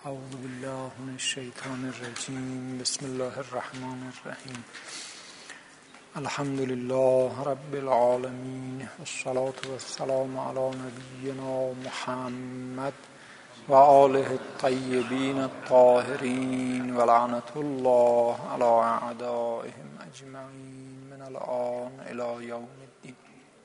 اعوذ بالله من الشیطان الرجیم. بسم الله الرحمن الرحیم. الحمد لله رب العالمین والصلاة والسلام علی نبینا محمد و آله الطیبین الطاهرین و لعنة الله علی اعدائهم اجمعین من الآن الی یوم الدین.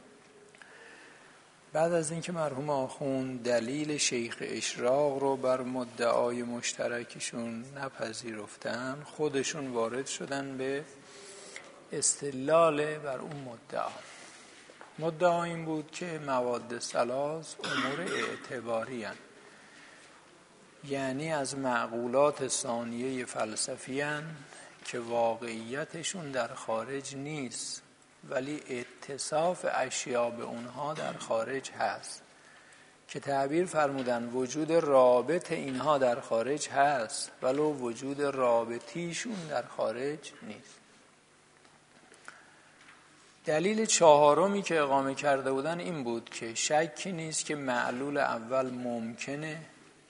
بعد از اینکه مرحوم آخوند دلیل شیخ اشراق رو بر مدعای مشترکشون نپذیرفتن، خودشون وارد شدن به استدلال بر اون مدعا این بود که مواد ثلاث امور اعتباری هستند، یعنی از معقولات ثانیه فلسفی هستند که واقعیتشون در خارج نیست ولی اتصاف اشیا به اونها در خارج هست، که تعبیر فرمودن وجود رابط اینها در خارج هست ولو وجود رابطیشون در خارج نیست. دلیل چهارمی که اقامه کرده بودن این بود که شکی نیست که معلول اول ممکنه،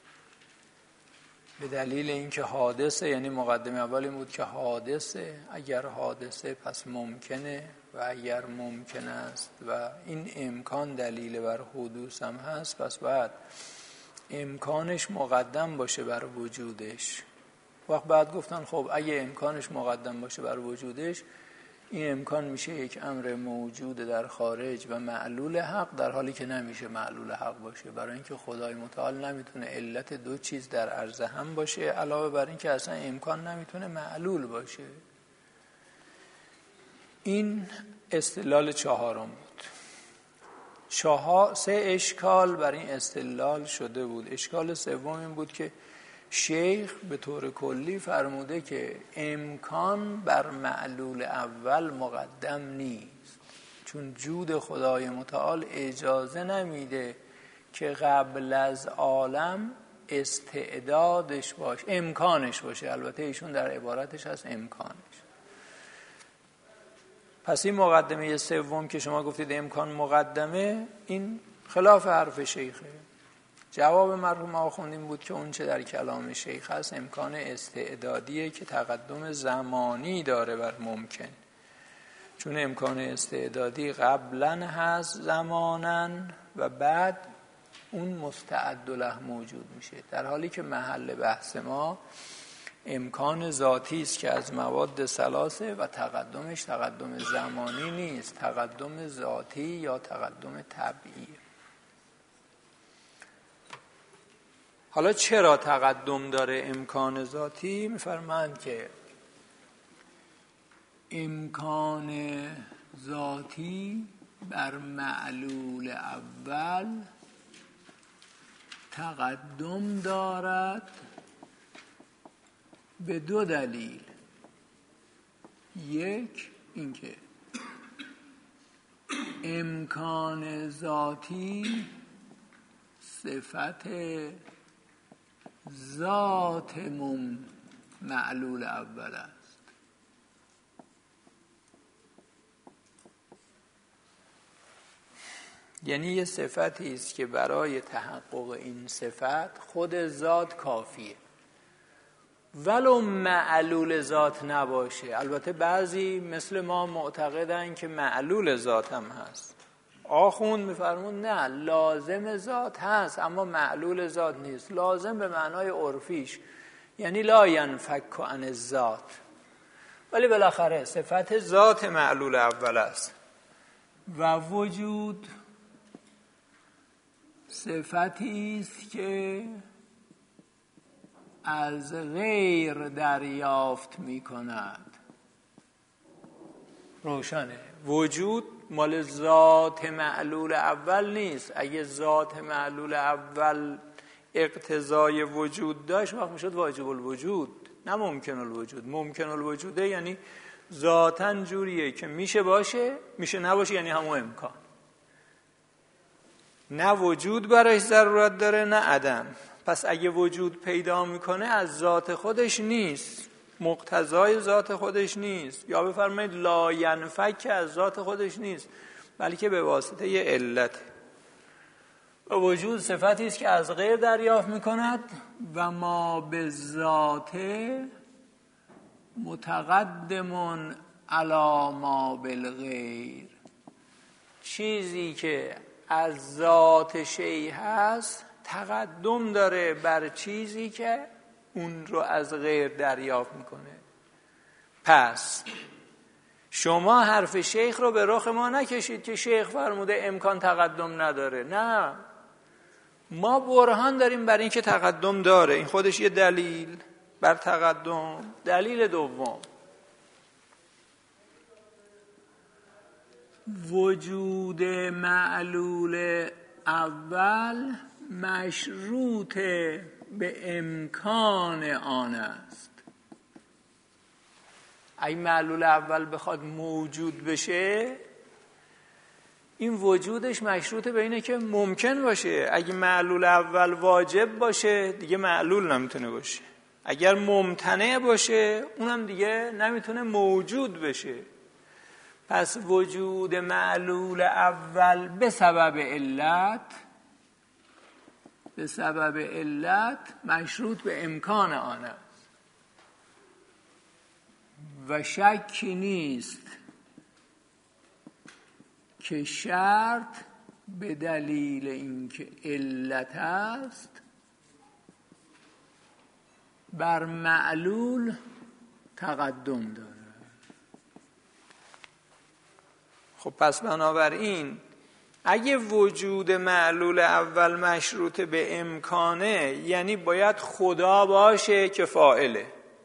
به دلیل اینکه حادثه، یعنی مقدمه اول این بود که حادثه، اگر حادثه پس ممکنه و اگر ممکن است و این امکان دلیل بر حدوث هم هست پس باید امکانش مقدم باشه بر وجودش. وقت بعد گفتن خب اگه امکانش مقدم باشه بر وجودش، این امکان میشه یک امر موجود در خارج و معلول حق، در حالی که نمیشه معلول حق باشه، برای اینکه خدای متعال نمیتونه علت دو چیز در عرض هم باشه، علاوه بر این که اصلا امکان نمیتونه معلول باشه. این استدلال چهارم بود. سه اشکال بر این استدلال شده بود. اشکال سوم این بود که شیخ به طور کلی فرموده که امکان بر معلول اول مقدم نیست، چون جود خدای متعال اجازه نمیده که قبل از عالم استعدادش باشه، امکانش باشه. البته ایشون در عبارتش هست امکانش. پس این مقدمه سوم که شما گفتید امکان مقدمه، این خلاف حرف شیخه. جواب مرحوم آخوند این بود که اون چه در کلام شیخ هست امکان استعدادیه که تقدم زمانی داره بر ممکن، چون امکان استعدادی قبلا هست زمانن و بعد اون مستعد له موجود میشه، در حالی که محل بحث ما امکان ذاتی است که از مواد ثلاثه و تقدمش تقدم زمانی نیست، تقدم ذاتی یا تقدم طبیعی. حالا چرا تقدم داره امکان ذاتی؟ میفرمایند که امکان ذاتی بر معلول اول تقدم دارد به دو دلیل. یک، اینکه امکان ذاتی صفت ذات معلول اول است. یعنی یه صفتی است که برای تحقق این صفت خود ذات کافیه ولو معلول ذات نباشه. البته بعضی مثل ما معتقدن که معلول ذات هم هست. آخوند میفرمون نه، لازم ذات هست اما معلول ذات نیست. لازم به معنای عرفیش یعنی لا ینفک عن الذات، ولی بالاخره صفت ذات معلول اول است و وجود صفتی است که از غیر دریافت می کند. روشنه، وجود مال ذات معلول اول نیست. اگه ذات معلول اول اقتضای وجود داشت وقت میشد واجب الوجود، نه ممکن الوجود. ممکن الوجوده یعنی ذاتاً جوریه که میشه باشه، میشه نباشه، یعنی همون امکان. نه وجود برایش ضرورت داره نه عدم. پس اگه وجود پیدا میکنه از ذات خودش نیست، مقتضای ذات خودش نیست، یا بفرمایید لا ینفک از ذات خودش نیست، بلکه به واسطه یه علت. و وجود صفتی است که از غیر دریافت میکند و ما به ذاته متقدم علی ما بالغیر. چیزی که از ذات شیء هست تقدم داره بر چیزی که اون رو از غیر دریافت میکنه. پس شما حرف شیخ رو به رخ ما نکشید که شیخ فرموده امکان تقدم نداره. نه، ما برهان داریم بر این که تقدم داره. این خودش یه دلیل بر تقدم. دلیل دوم، وجود معلول اول مشروط به امکان آن است. اگه معلول اول بخواد موجود بشه، این وجودش مشروط به اینه که ممکن باشه. اگه معلول اول واجب باشه دیگه معلول نمیتونه باشه. اگر ممتنع باشه اونم دیگه نمیتونه موجود بشه. پس وجود معلول اول به سبب علت مشروط به امکان آن است و شکی نیست که شرط به دلیل اینکه علت است بر معلول تقدم داره. خب پس بنابراین اگه وجود معلول اول مشروط به امکانه، یعنی باید خدا باشه که فاعله.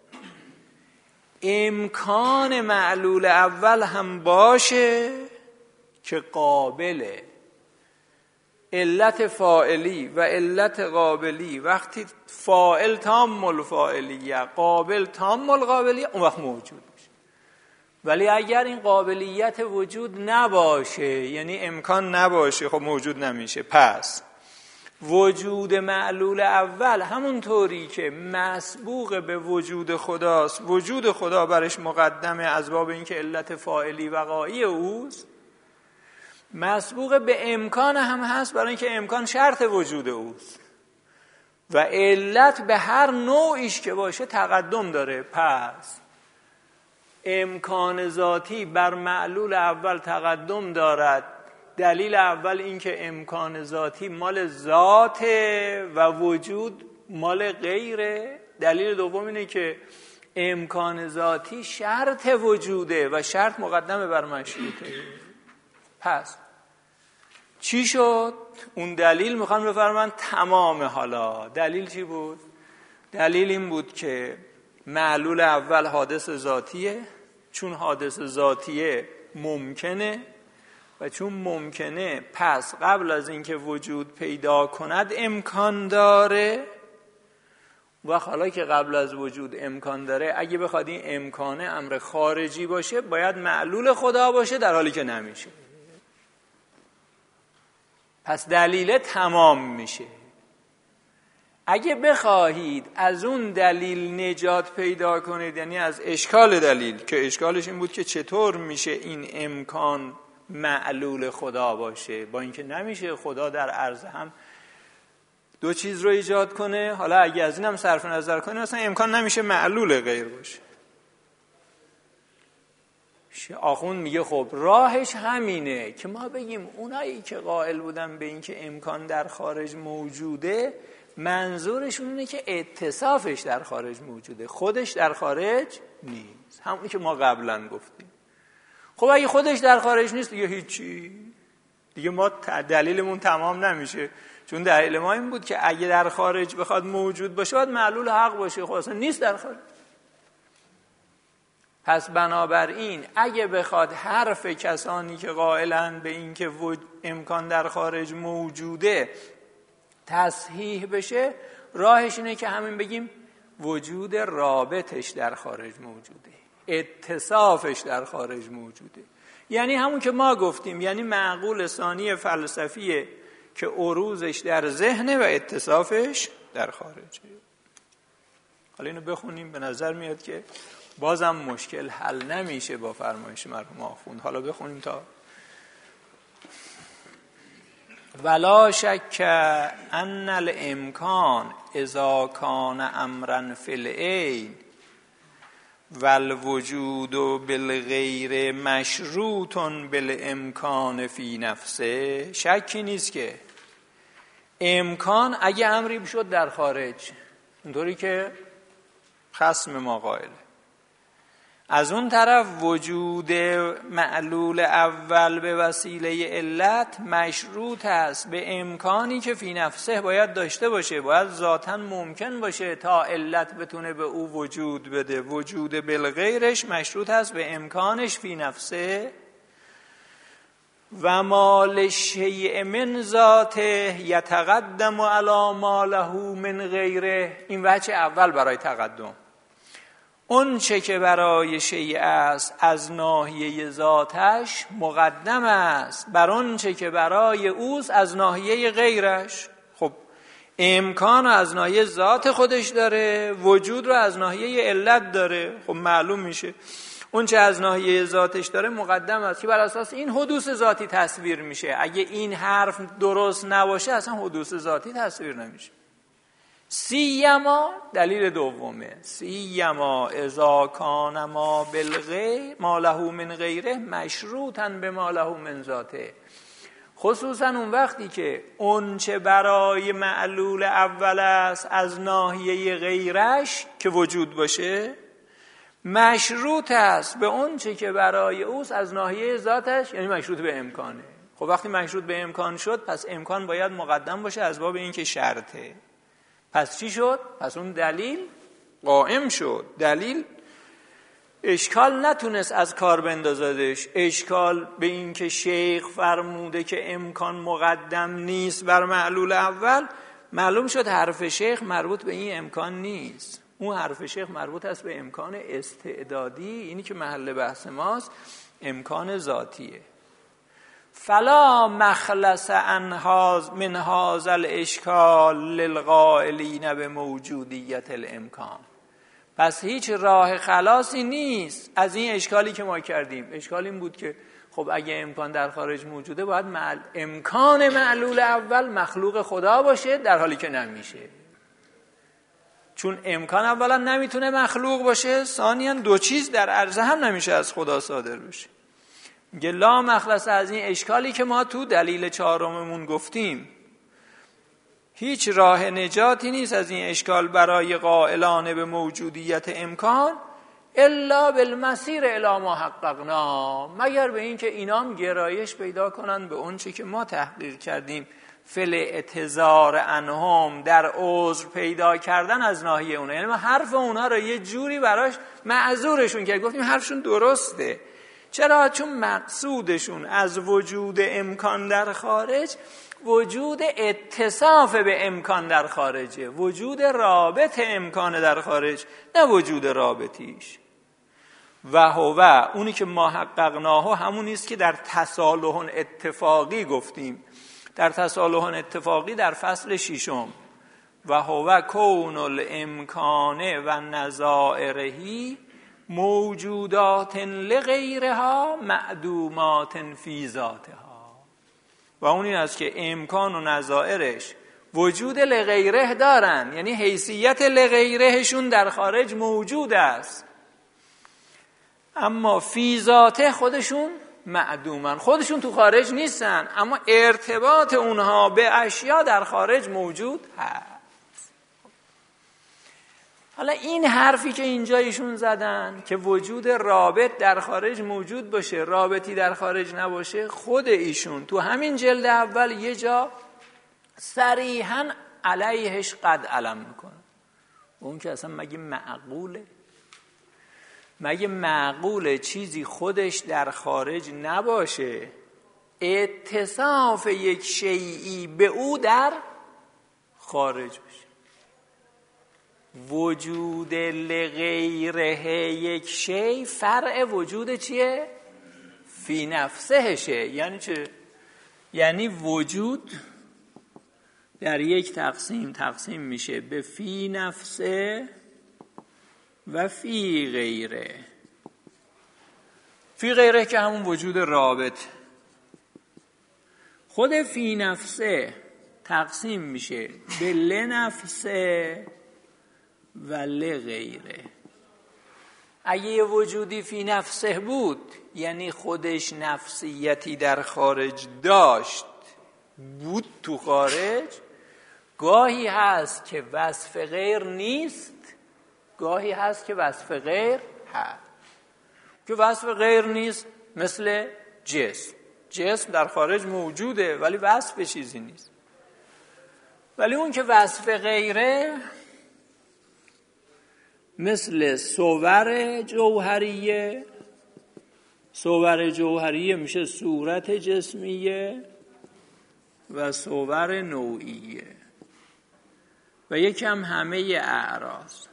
امکان معلول اول هم باشه که قابله. علت فاعلی و علت قابلی وقتی فاعل تام الفاعلیه، قابل تام القابلیه، اون وقت موجود میشه. ولی اگر این قابلیت وجود نباشه، یعنی امکان نباشه، خب موجود نمیشه. پس وجود معلول اول همونطوری که مسبوق به وجود خداست، وجود خدا برش مقدمه از باب اینکه علت فاعلی وقاعی اوست، مسبوق به امکان هم هست برای اینکه امکان شرط وجود اوست و علت به هر نوعیش که باشه تقدم داره. پس امکان ذاتی بر معلول اول تقدم دارد. دلیل اول این که امکان ذاتی مال ذاته و وجود مال غیره. دلیل دوم اینه که امکان ذاتی شرط وجوده و شرط مقدمه بر مشروطه. پس چی شد؟ اون دلیل میخوان بفرمان تمام. حالا دلیل چی بود؟ دلیل این بود که معلول اول حادث ذاتیه، چون حادث ذاتیه ممکنه و چون ممکنه پس قبل از اینکه وجود پیدا کند امکان داره. و حالا که قبل از وجود امکان داره، اگه بخواد این امکانه امر خارجی باشه باید معلول خدا باشه، در حالی که نمیشه. پس دلیل تمام میشه. اگه بخواهید از اون دلیل نجات پیدا کنید، یعنی از اشکال دلیل، که اشکالش این بود که چطور میشه این امکان معلول خدا باشه، با اینکه نمیشه خدا در عرض هم دو چیز رو ایجاد کنه. حالا اگه از این هم صرف نظر کنید اصلا امکان نمیشه معلول غیر باشه. آخوند میگه خب راهش همینه که ما بگیم اونایی که قائل بودن به این که امکان در خارج موجوده، منظورشون اینه که اتصافش در خارج موجوده، خودش در خارج نیست. همونی که ما قبلا گفتیم. خب اگه خودش در خارج نیست دیگه هیچی، دیگه ما دلیلمون تمام نمیشه. چون دلیل ما این بود که اگه در خارج بخواد موجود باشه باید معلول حق باشه. خب اصلا نیست در خارج. پس بنابراین اگه بخواد حرف کسانی که قائلن به این که امکان در خارج موجوده تصحیح بشه، راهش اینه که همین بگیم وجود رابطش در خارج موجوده، اتصافش در خارج موجوده. یعنی همون که ما گفتیم، یعنی معقول ثانی فلسفیه که عروضش در ذهنه و اتصافش در خارجه. حالا اینو بخونیم، به نظر میاد که بازم مشکل حل نمیشه با فرمایش مرحوم آخوند. حالا بخونیم تا ولا شک ان الامکان اذا کان امرا فی العین والوجود بالغیر مشروط بالامکان فی نفسه. شکی نیست که امکان اگه امری بشد در خارج، اونطوری که خصم ما قائله، از اون طرف وجود معلول اول به وسیله علت مشروط است به امکانی که فی نفسه باید داشته باشه، باید ذاتاً ممکن باشه تا علت بتونه به او وجود بده. وجود بالغیرش مشروط است به امکانش فی نفسه. و ما للشیء من ذاته یتقدم علی ما له من غیره. این وجه اول برای تقدم. اون چه که برای شیء است از ناحیه ذاتش مقدم است بر اون چه که برای اوست از ناحیه غیرش. خب امکان از ناحیه ذات خودش داره، وجود رو از ناحیه علت داره. خب معلوم میشه اون چه از ناحیه ذاتش داره مقدم است که بر اساس این حدوث ذاتی تصویر میشه. اگه این حرف درست نباشه اصلا حدوث ذاتی تصویر نمیشه. سیما دلیل دومه، سیما اذا کان ما بالغیر ما له من غیره مشروطا به ما له من ذاته. خصوصا اون وقتی که اون چه برای معلول اول است از ناحیه غیرش که وجود باشه مشروط است به اون چه که برای اوست از ناحیه ذاتش، یعنی مشروط به امکانه. خب وقتی مشروط به امکان شد پس امکان باید مقدم باشه از باب این که شرطه. پس چی شد؟ پس اون دلیل قائم شد. دلیل اشکال نتونست از کار بندازدش. اشکال به این که شیخ فرموده که امکان مقدم نیست بر معلول اول، معلوم شد حرف شیخ مربوط به این امکان نیست. اون حرف شیخ مربوط است به امکان استعدادی، اینی که محل بحث ماست، امکان ذاتیه. فلا مخلص من هذا الاشکال للقائلین به موجودیت الامکان. پس هیچ راه خلاصی نیست از این اشکالی که ما کردیم. اشکال این بود که خب اگه امکان در خارج موجوده باید امکان معلول اول مخلوق خدا باشه، در حالی که نمیشه. چون امکان اولا نمیتونه مخلوق باشه، ثانیاً دو چیز در عرضه هم نمیشه از خدا صادر بشه. میگه لا مخلص از این اشکالی که ما تو دلیل چهارممون گفتیم. هیچ راه نجاتی نیست از این اشکال برای قائلان به موجودیت امکان الا بالمسیر الی ما حققنا، مگر به این که اینام گرایش پیدا کنن به اون چه که ما تحقیق کردیم، فل اعتذار عنهم، در عذر پیدا کردن از ناحیه اونا. یعنی ما حرف اونا رو یه جوری براش معذورشون که گفتیم حرفشون درسته. چرا؟ چون مقصودشون از وجود امکان در خارج وجود اتصاف به امکان در خارجه، وجود رابط امکان در خارج، نه وجود رابطیش. و هو اونی که ما حققناه همونیست که در تصالح اتفاقی گفتیم. در تصالح اتفاقی در فصل 6 و هو کون الامکان و نظائرهی موجودات لغیرها معدومات فی ذاتها. و اون این است که امکان و نظائرش وجود لغیره دارن، یعنی حیثیت لغیرهشون در خارج موجود است، اما فی ذاته خودشون معدومن. خودشون تو خارج نیستن اما ارتباط اونها به اشیا در خارج موجود هست. حالا این حرفی که اینجا ایشون زدن که وجود رابط در خارج موجود باشه، رابطی در خارج نباشه، خود ایشون تو همین جلد اول یه جا صریحاً علیهش قد علم میکنه. اون که اصلا مگه معقوله چیزی خودش در خارج نباشه اتصاف یک شیئی به او در خارج بشه؟ وجود لغیره یک شی فرع وجود چیه؟ فی نفسهشه. یعنی چه؟ یعنی وجود در یک تقسیم میشه به فی نفسه و فی غیره. فی غیره که همون وجود رابط. خود فی نفسه تقسیم میشه به لنفسه و لغیره. اگه یه وجودی فی نفسه بود، یعنی خودش نفسیتی در خارج داشت، بود تو خارج، گاهی هست که وصف غیر نیست، گاهی هست که وصف غیر هست. که وصف غیر نیست مثل جسم در خارج موجوده ولی وصف چیزی نیست. ولی اون که وصف غیره مثل صور جوهریه. صور جوهریه میشه صورت جسمیه و صور نوعیه و یکم همه اعراض.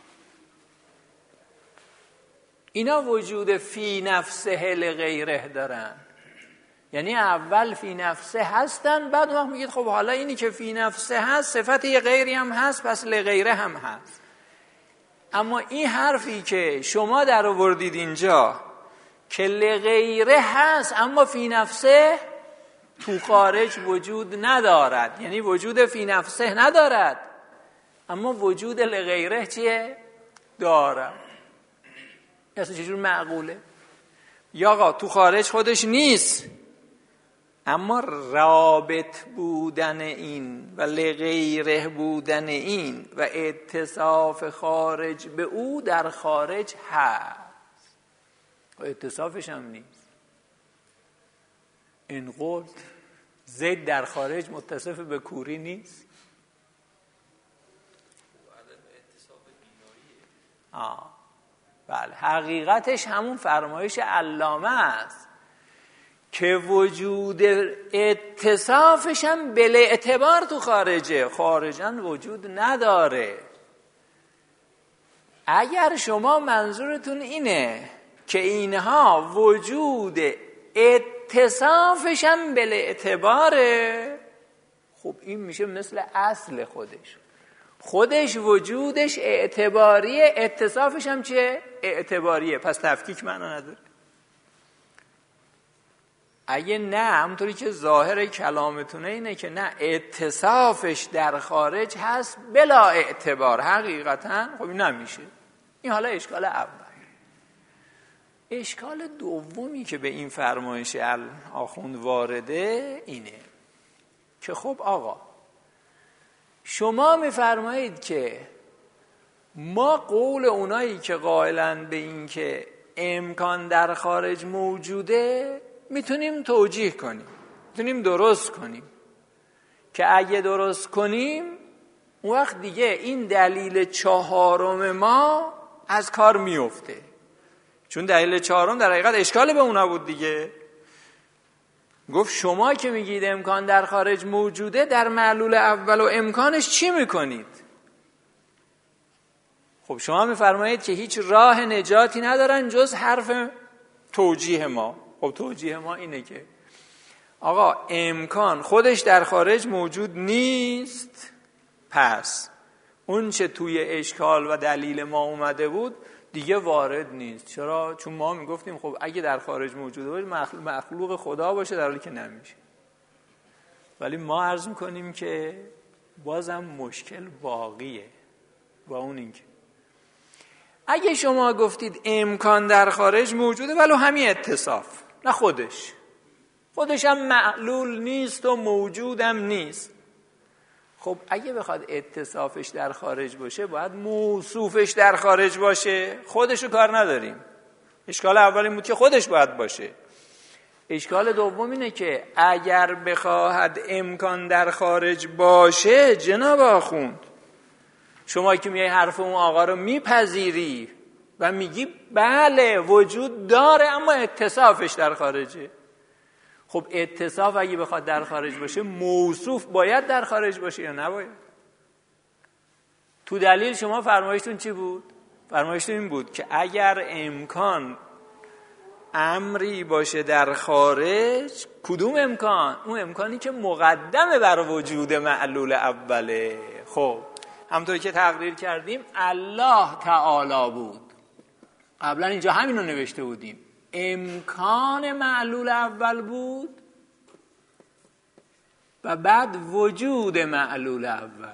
اینا وجود فی نفسه لغیره دارن، یعنی اول فی نفسه هستن، بعد وقت میگید خب حالا اینی که فی نفسه هست صفت یه غیری هم هست، پس لغیره هم هست. اما این حرفی که شما در آوردید اینجا که لغیره هست اما فی نفسه تو خارج وجود ندارد، یعنی وجود فی نفسه ندارد اما وجود لغیره چیه؟ دارد. اصلا چجور معقوله؟ یا آقا تو خارج خودش نیست اما رابط بودن این و لغیره بودن این و اتصاف خارج به او در خارج هست و اتصافش هم نیست. این قول زید در خارج متصف به کوری نیست. بله، حقیقتش همون فرمایش علامه است که وجود اتصافش هم بل اعتبار تو خارجه، خارجاً وجود نداره. اگر شما منظورتون اینه که اینها وجود اتصافش هم بل اعتباره، خب این میشه مثل اصل خودش وجودش اعتباریه، اتصافش هم چه؟ اعتباریه، پس تفکیک معنا نداره. اگه نه همونطوری که ظاهر کلامتونه اینه که نه اتصافش در خارج هست بلا اعتبار، حقیقتا خب این نمیشه. این حالا اشکال اول. اشکال دومی که به این فرمایش آخوند وارده اینه که خب آقا شما میفرمایید که ما قول اونایی که قائلن به این که امکان در خارج موجوده میتونیم توجیه کنیم، میتونیم درست کنیم، که اگه درست کنیم اون وقت دیگه این دلیل چهارم ما از کار میفته، چون دلیل چهارم در حقیقت اشکال به اونا بود دیگه. گفت شما که میگید امکان در خارج موجوده، در معلول اول و امکانش چی میکنید؟ خب شما میفرمایید که هیچ راه نجاتی ندارن جز حرف توجیه ما. خب توجیه ما اینه که آقا امکان خودش در خارج موجود نیست، پس اون چه توی اشکال و دلیل ما اومده بود دیگه وارد نیست. چرا؟ چون ما میگفتیم خب اگه در خارج موجوده باشه مخلوق خدا باشه، در حالی که نمیشه. ولی ما عرض میکنیم که بازم مشکل باقیه با اون اینکه اگه شما گفتید امکان در خارج موجوده ولو همین اتصاف، نه خودش هم معلول نیست و موجودم نیست، خب اگه بخواد اتصافش در خارج باشه باید موصوفش در خارج باشه. خودشو کار نداریم. اشکال اول این بود که خودش باید باشه. اشکال دوم اینه که اگر بخواهد امکان در خارج باشه، جناب آخوند شما که میای حرف اون آقا رو میپذیری و میگی بله وجود داره اما اتصافش در خارجه، خب اتصاف اگه بخواد در خارج باشه موصوف باید در خارج باشه یا نباید؟ تو دلیل شما فرمایشتون چی بود؟ فرمایشتون این بود که اگر امکان امری باشه در خارج، کدوم امکان؟ اون امکانی که مقدمه بر وجود معلول اوله. خب همونطوری که تقریر کردیم الله تعالی بود، قبلا اینجا همین رو نوشته بودیم، امکان معلول اول بود و بعد وجود معلول اول.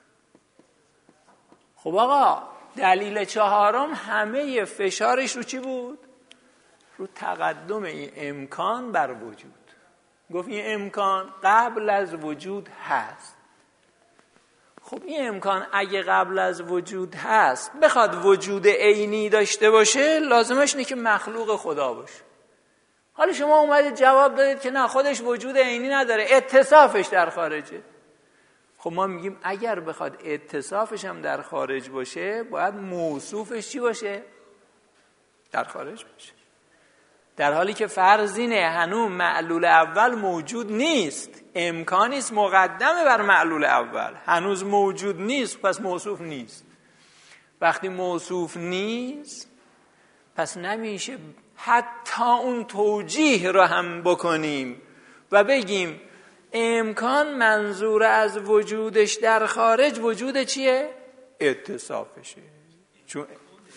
خب آقا دلیل چهارم همه فشارش رو چی بود؟ رو تقدم این امکان بر وجود. گفت این امکان قبل از وجود هست. خب این امکان اگه قبل از وجود هست بخواد وجود عینی داشته باشه، لازمش اینه که مخلوق خدا باشه. حالا شما اومدید جواب دادید که نه، خودش وجود عینی نداره، اتصافش در خارجه. خب ما میگیم اگر بخواد اتصافش هم در خارج باشه، باید موصوفش چی باشه؟ در خارج باشه. در حالی که فرض اینه هنوز معلول اول موجود نیست، امکانی است مقدمه بر معلول اول، هنوز موجود نیست، پس موصوف نیست. وقتی موصوف نیست پس نمیشه حتی اون توجیه رو هم بکنیم و بگیم امکان منظور از وجودش در خارج وجود چیه؟ اتصافشه. چون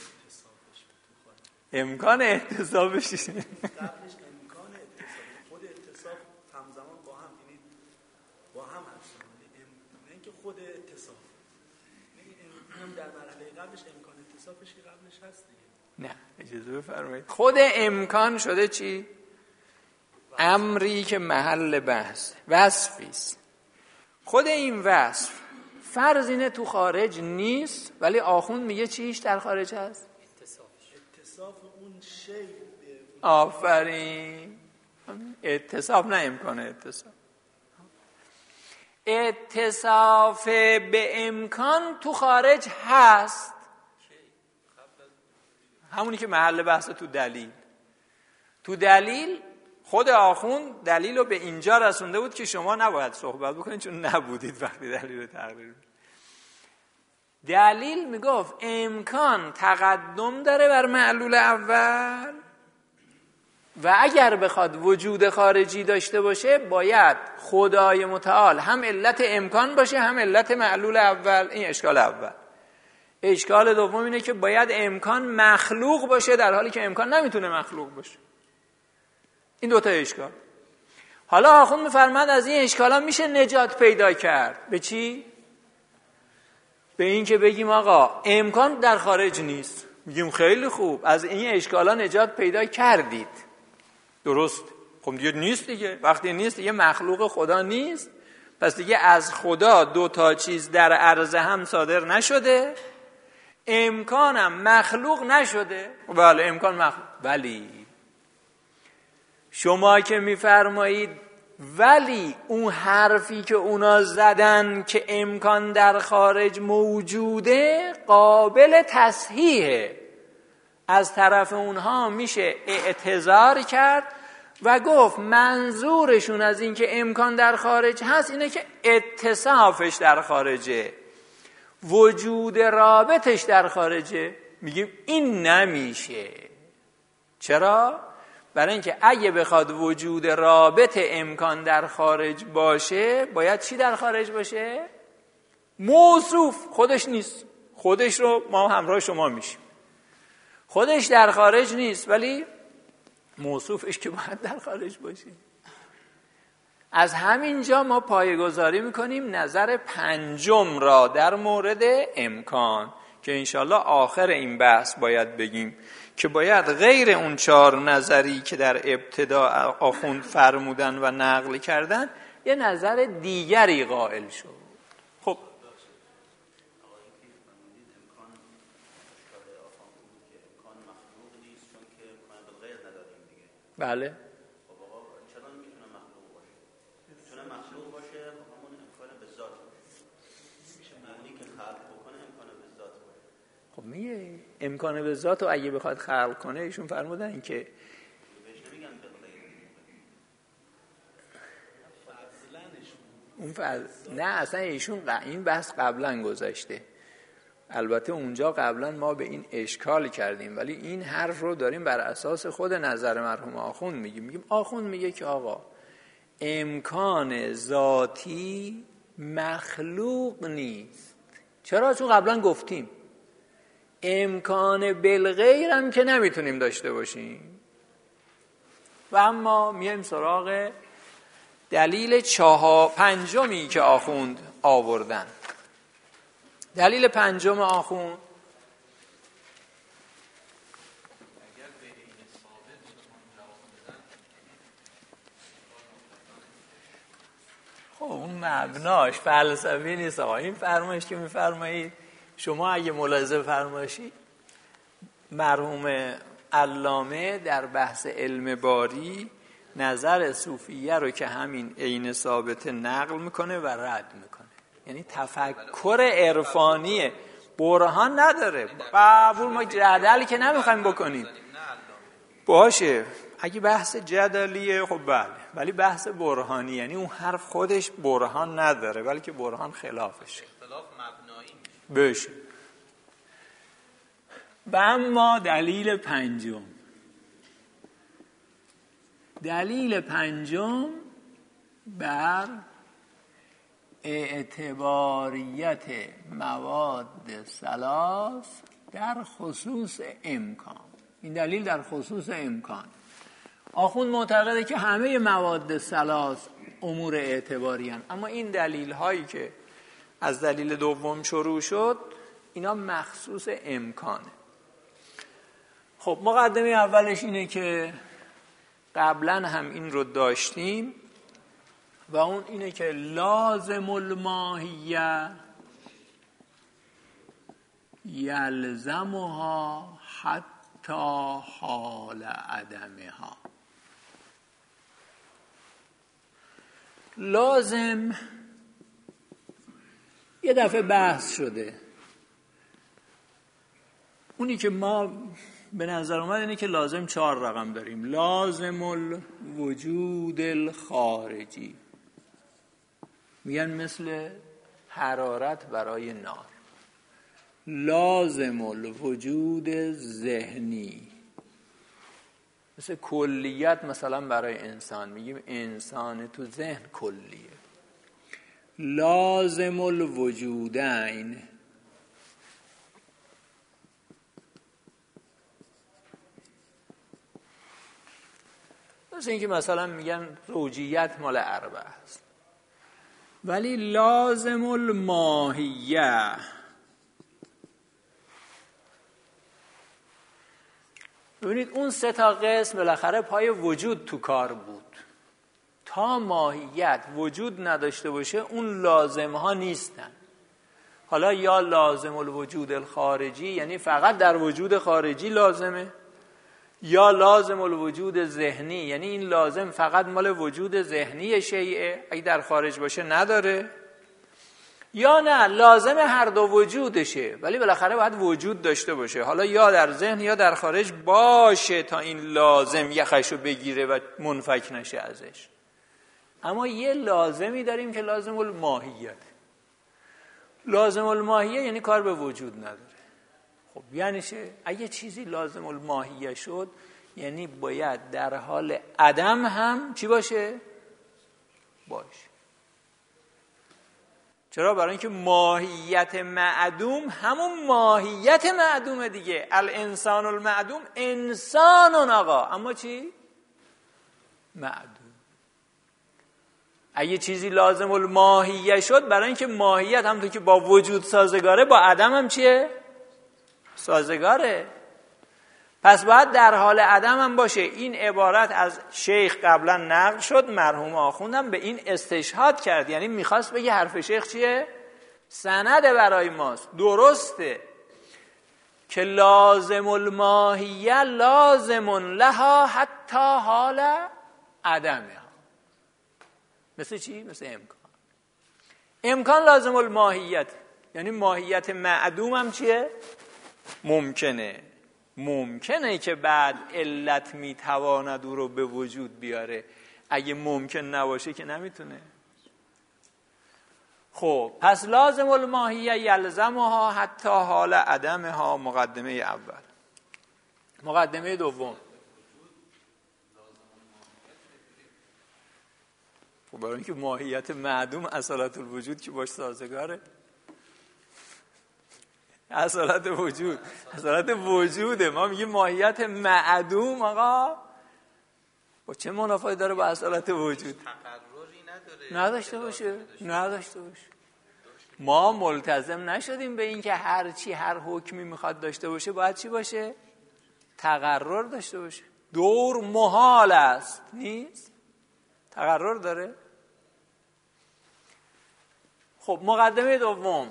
امکان اتصافش قبلش امکان اتصاف، خود اتصاف همزمان با هم، یعنی با هم هستن، نه اینکه خود اتصاف، هم در مرحله قبلش امکان اتصافش که قبلش هست دیگه. نه اجازه بفرمایید، خود امکان شده چی؟ امری که محل بحث، وصفی است. خود این وصف فرض اینه تو خارج نیست، ولی آخوند میگه چیش در خارج هست؟ اتصاف اون شی. آفرین. اتصاف نه امکان اتصاف. اتصاف به امکان تو خارج هست، همونی که محل بحث تو دلیل. تو دلیل خود آخوند دلیل رو به اینجا رسونده بود که شما نباید صحبت بکنید چون نبودید وقتی دلیل رو تقریر. دلیل میگفت امکان تقدم داره بر معلول اول و اگر بخواد وجود خارجی داشته باشه باید خدای متعال هم علت امکان باشه هم علت معلول اول. این اشکال اول. اشکال دوم اینه که باید امکان مخلوق باشه در حالی که امکان نمیتونه مخلوق باشه. این دوتا اشکال. حالا آخوند میفرماد از این اشکالا میشه نجات پیدا کرد. به چی؟ به این که بگیم آقا امکان در خارج نیست. میگیم خیلی خوب، از این اشکالا نجات پیدا کردید، درست. خب دیگه نیست دیگه. وقتی نیست دیگه مخلوق خدا نیست، پس دیگه از خدا دو تا چیز در عرض هم صادر نشده، امکانم مخلوق نشده. بله امکان مخلوق، ولی شما که میفرمایید ولی اون حرفی که اونا زدن که امکان در خارج موجوده قابل تصحیحه، از طرف اونها میشه اعتذار کرد و گفت منظورشون از این که امکان در خارج هست اینه که اتصافش در خارجه، وجود رابطش در خارجه. میگیم این نمیشه. چرا؟ برای اینکه اگه بخواد وجود رابط امکان در خارج باشه باید چی در خارج باشه؟ موصوف. خودش نیست، خودش رو ما همراه شما میشیم، خودش در خارج نیست ولی موصوفش که باید در خارج باشه. از همینجا ما پایه‌گذاری میکنیم نظر پنجم را در مورد امکان که انشالله آخر این بحث باید بگیم که باید غیر اون 4 نظری که در ابتدا آخوند فرمودن و نقل کردن یه نظر دیگری قائل شد. خب بله خب میگه امکان به ذات رو اگه بخواد خلق کنه، ایشون فرمودن که اون نه اصلا ایشون این بحث قبلا گذاشته، البته اونجا قبلا ما به این اشکال کردیم، ولی این حرف رو داریم بر اساس خود نظر مرحوم آخوند میگیم آخوند میگه که آقا امکان ذاتی مخلوق نیست. چرا؟ چون قبلا گفتیم امکان بالغیر هم که نمیتونیم داشته باشیم. و اما میایم سراغ دلیل پنجمی که آخوند آوردن. دلیل پنجم آخوند خب اون مبناش فلسفی نیست آقا. این فرمایش که میفرمایید شما اگه ملاحظه فرمایشی مرحوم علامه در بحث علم باری نظر صوفیه رو که همین عین ثابت نقل میکنه و رد میکنه، یعنی تفکر عرفانی برهان نداره. قبول، ما جدلی که نمیخوایم بکنیم باشه، اگه بحث جدلیه خب بله، ولی بحث برهانی یعنی اون حرف خودش برهان نداره بلکه برهان خلافشه، اختلاف مبنایی بشه. و اما دلیل پنجم، دلیل پنجم بر اعتباریت مواد ثلاث در خصوص امکان. این دلیل در خصوص امکان. آخوند معتقده که همه مواد ثلاث امور اعتباری هستند، اما این دلیل هایی که از دلیل دوم شروع شد اینا مخصوص امکانه. خب مقدمه اولش اینه که قبلا هم این رو داشتیم و اون اینه که لازم الماهیه یلزمها حتی حال عدمها. لازم یه دفعه بحث شده، اونی که ما به نظر اومد اینه که لازم 4 رقم داریم. لازم الوجود الخارجی، میگن مثل حرارت برای نار. لازم الوجود ذهنی، مثل کلیت مثلا برای انسان میگیم انسان تو ذهن کلیه. لازم الوجودین، مثل اینکه مثلا میگن زوجیت مال اربع است. ولی لازم الماهیه، ببینید اون 3 تا قسم بالاخره پای وجود تو کار بود. تا ماهیت وجود نداشته باشه اون لازم ها نیستن. حالا یا لازم الوجود الخارجی یعنی فقط در وجود خارجی لازمه، یا لازم الوجود ذهنی یعنی این لازم فقط مال وجود ذهنی شیئه، اگه در خارج باشه نداره، یا نه لازم هر دو وجودشه ولی بالاخره باید وجود داشته باشه، حالا یا در ذهن یا در خارج باشه تا این لازم یخشو بگیره و منفک نشه ازش. اما یه لازمی داریم که لازم الماهیت. لازم الماهیه یعنی کار به وجود نداره. خب یعنی چه؟ اگه چیزی لازم الماهیه شد یعنی باید در حال عدم هم چی باشه؟ باشه. چرا؟ برای اینکه ماهیت معدوم همون ماهیت معدومه دیگه. الانسان المعدوم انسان آقا، اما چی؟ معدوم. اگه چیزی لازم الماهیه شد برای اینکه ماهیت همونطور که با وجود سازگاره با عدم هم چیه؟ سازگاره. پس باید در حال عدم هم باشه. این عبارت از شیخ قبلا نقل شد، مرحوم آخوندم به این استشهاد کرد، یعنی میخواست بگه حرف شیخ چیه؟ سند برای ماست. درسته که لازم الماهیه لازم لها حتی حال عدمها. مثل چی؟ مثل امکان. امکان لازم الماهیت یعنی ماهیت معدوم هم چیه؟ ممکنه که بعد علت میتواند او رو به وجود بیاره، اگه ممکن نباشه که نمیتونه. خب پس لازم الماهیه یلزمها حتی حال عدمها. مقدمه اول. مقدمه دوم، خب برای اینکه ماهیت معدوم اصالت الوجود که باش سازگاره. اصالت وجود، اصالت وجوده. ما میگیم ماهیت معدوم آقا با چه منافاتی داره با اصالت وجود؟ تقرری نداشته باشه. ما ملتزم نشدیم به این که هر چی هر حکمی میخواد داشته باشه باید چی باشه؟ تقرر داشته باشه. دور محال است، نیست؟ تقرر داره؟ خب مقدمه دوم،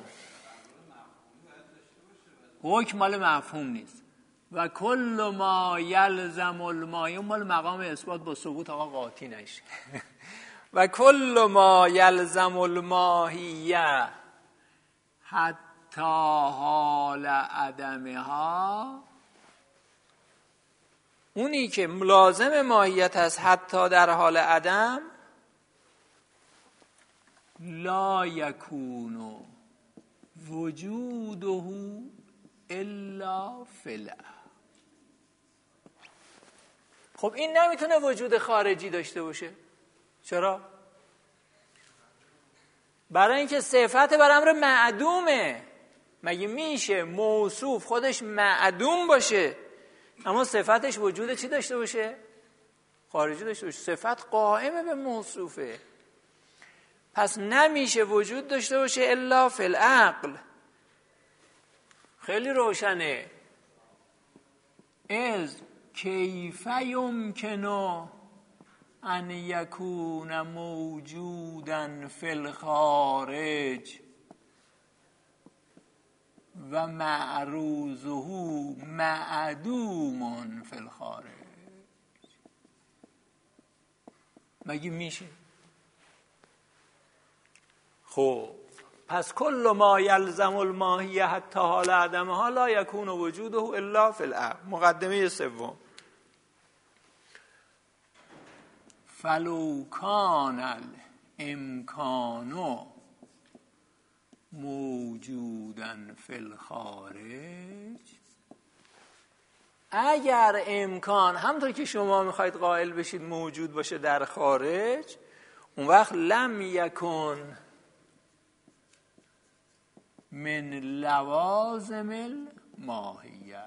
حکم مال مفهوم نیست و کل ما یلزم المایه مال مقام اثبات با ثبوت آقا قاطی نشه و کل ما یلزم الماهیه حتی حال عدمها، اونی که لازم ماهیت هست حتی در حال عدم، لا یکون وجوده الا فی. خب این نمیتونه وجود خارجی داشته باشه. چرا؟ برای اینکه صفت بر امر معدومه. مگه میشه موصوف خودش معدوم باشه اما صفتش وجود چی داشته باشه؟ خارجی داشته باشه. صفت قائمه به موصوفه. پس نمیشه وجود داشته باشه الا فی العقل. خیلی روشنه. از کیف یمکن ان یکون موجودا فی الخارج و معروضه معدوم فی الخارج. مگه میشه؟ خب پس کل ما یلزم الماهیه حتی حال عدمها لا یکون وجوده الا فی العقل. مقدمه سوم، فلو کان الامکان موجودا فی الخارج، اگر امکان همونطور که شما میخواید قائل بشید موجود باشه در خارج، اون وقت لم یکن من لوازم الماهیه.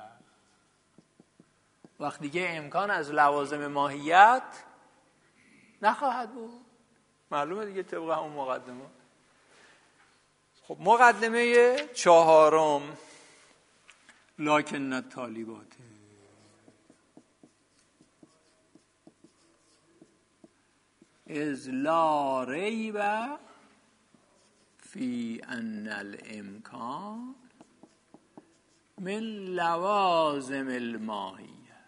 وقت دیگه امکان از لوازم ماهیت نخواهد بود. معلومه دیگه طبق همون مقدمه. خب مقدمه چهارم، لکن الطالبات، از لا ریب فی ان الامکان من لوازم الماهیه.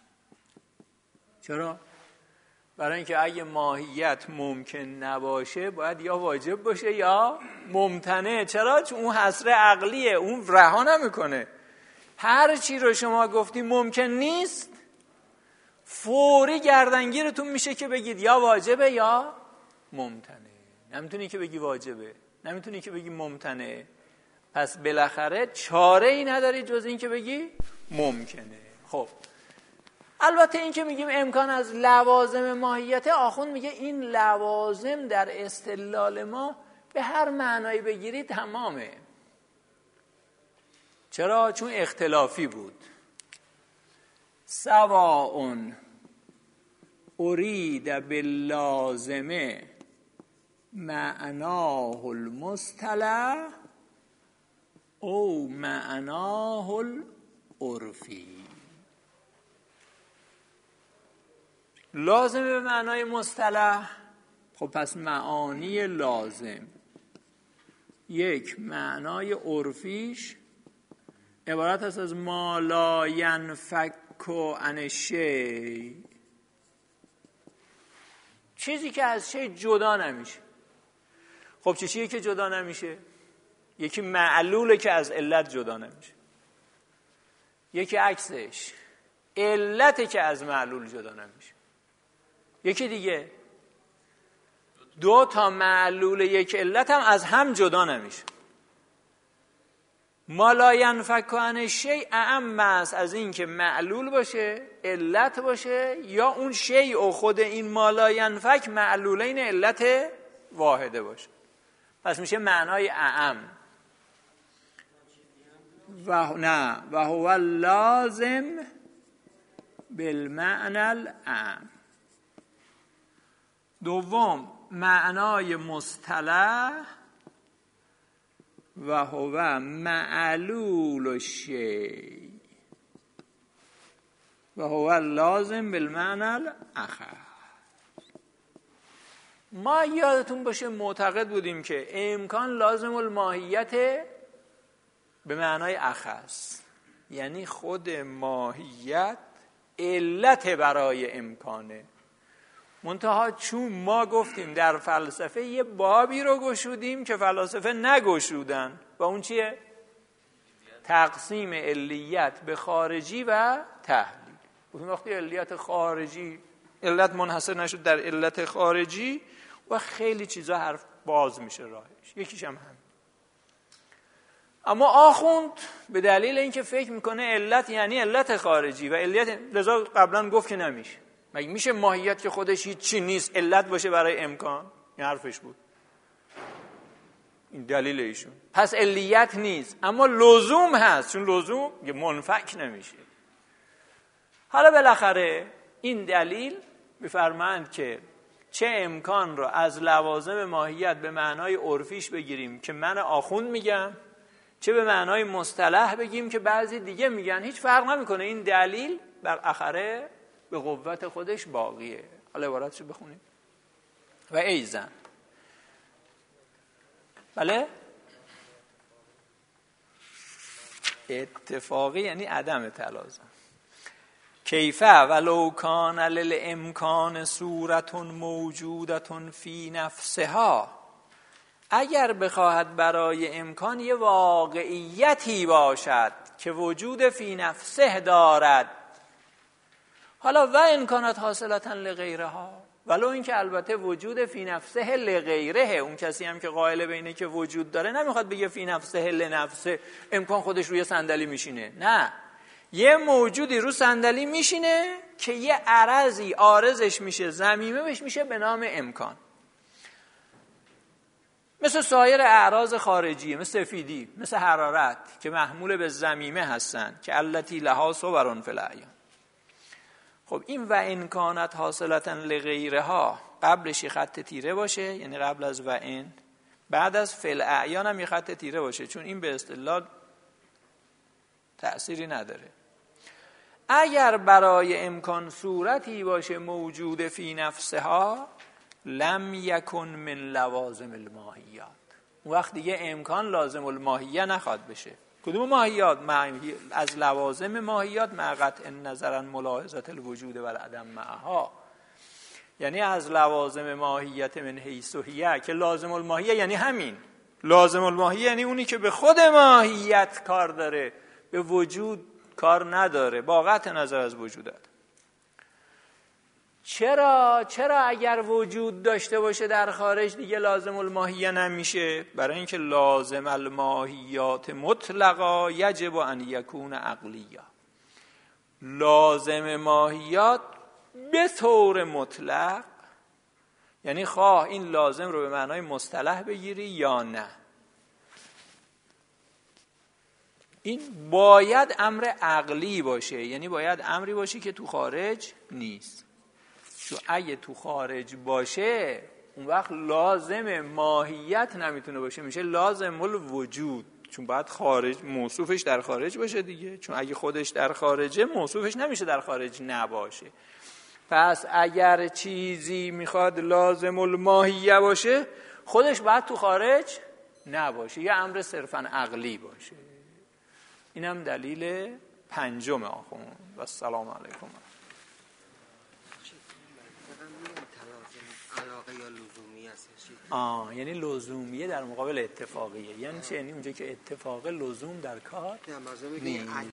چرا؟ برای اینکه اگه ماهیت ممکن نباشه باید یا واجب باشه یا ممتنع. چرا؟ چون اون حصر عقلیه، اون رها نمیکنه. هر چی رو شما گفتی ممکن نیست، فوری گردنگیرتون میشه که بگید یا واجبه یا ممتنع. نمیتونی که بگی واجبه، نمیتونی که بگی ممتنع. پس بالاخره چاره ای نداری جز این که بگی ممکنه. خب البته این که میگیم امکان از لوازم ماهیت، آخوند میگه این لوازم در استدلال ما به هر معنایی بگیری تمامه. چرا؟ چون اختلافی بود. سواء ارید باللازمه معناه المصطلح او معناه العرفی. لازم به معنای مصطلح، خب پس معانی لازم، یک معنای عرفیش عبارت است از ما لا ینفک عن الشیء، چیزی که از شیء جدا نمیشه. خب چه چیزی که جدا نمیشه؟ یکی معلوله که از علت جدا نمیشه، یکی عکسش علته که از معلول جدا نمیشه، یکی دیگه دو تا معلول یک علت هم از هم جدا نمیشه. ما لا ینفک عن الشیء اعم است از این که معلول باشه، علت باشه، یا اون شیء و خود این ما لا ینفک معلولین علت واحده باشه. پس میشه معنای اعم. و هو لازم بالمعنى الاعم. دوم معنای مصطلح و هو معلول الشیء و هو لازم بالمعنی الاخر. ما یادتون باشه معتقد بودیم که امکان لازم الماهیت به معنای اخص، یعنی خود ماهیت علت برای امکانه. منتها چون ما گفتیم در فلسفه یه بابی رو گشودیم که فلاسفه نگشودن و اون چیه؟ تقسیم علیت به خارجی و تحلیل. گفتیم وقتی علیت خارجی، علت منحصر نشد در علت خارجی و خیلی چیزا حرف باز میشه راهش، یکیش هم همین. اما آخوند به دلیل اینکه فکر میکنه علت یعنی علت خارجی و علت، لذا قبلا گفت که نمیشه. مگه میشه ماهیت که خودش هیچ چی نیست علت باشه برای امکان؟ این حرفش بود، این دلیل ایشون. پس علیت نیست اما لزوم هست، چون لزوم منفک نمیشه. حالا بالاخره این دلیل میفرمایند که چه امکان رو از لوازم ماهیت به معنای عرفیش بگیریم که من آخوند میگم، چه به معنای مصطلح بگیم که بعضی دیگه میگن، هیچ فرق نمیکنه. این دلیل بالاخره به قوت خودش باقیه. حالا عبارتشو بخونیم. و ایزن، بله، اتفاقی یعنی عدم تلازم. کیفه ولو کان للامکان صورت موجودت فی نفسها، اگر بخواهد برای امکان یه واقعیتی باشد که وجود فی نفسه دارد، حالا و امکانات حاصلتا لغیرها، ولو اینکه البته وجود فی نفسه لغیره، اون کسی هم که قائل به اینه که وجود داره نمیخواد بگه فی نفسه لنفسه امکان خودش روی صندلی میشینه، نه، یه موجودی رو صندلی میشینه که یه عرضی عارضش میشه، ضمیمه بهش میشه به نام امکان. مثل سایر اعراض خارجیه، مثل سفیدی، مثل حرارت که محمول به ضمیمه هستن که التی لها صور فی الاعیان. خب این و امکانات حاصلتا لغیرها قبلش خط تیره باشه، یعنی قبل از و ان، بعد از فی الاعیان هم یه خط تیره باشه، چون این به اصطلاح تأثیری نداره. اگر برای امکان صورتی باشه موجود فی نفسها، لم یکن من لوازم الماهیات، اون وقت دیگه امکان لازم الماهیه نخواد بشه. کدوم ماهیات؟ از لوازم ماهیات مع قطع نظرا ملاحظت الوجود و العدم معها، یعنی از لوازم ماهیت من حیث و هیه، که لازم الماهیه یعنی همین لازم الماهیه، یعنی اونی که به خود ماهیت کار داره، به وجود کار نداره، با قطع نظر از وجودت. چرا اگر وجود داشته باشه در خارج دیگه لازم الماهیه نمیشه؟ برای اینکه لازم الماهیات مطلقا یجب ان یکون عقلیه، لازم ماهیات به طور مطلق، یعنی خواه این لازم رو به معنای مصطلح بگیری یا نه، این باید امر عقلی باشه، یعنی باید امری باشه که تو خارج نیست. چون اگه تو خارج باشه اون وقت لازم ماهیت نمیتونه باشه، میشه لازم الوجود، چون باید خارج موصوفش در خارج باشه دیگه، چون اگه خودش در خارجه موصوفش نمیشه در خارج نباشه. پس اگر چیزی میخواد لازم الماهیه باشه خودش باید تو خارج نباشه، یه امر صرفا عقلی باشه. اینم دلیل پنجم آخوند. و السلام علیکم. علاقه یا لزومی هست؟ یعنی لزومیه در مقابل اتفاقیه. یعنی چه؟ یعنی اونجا که اتفاق لزوم در کار نیست.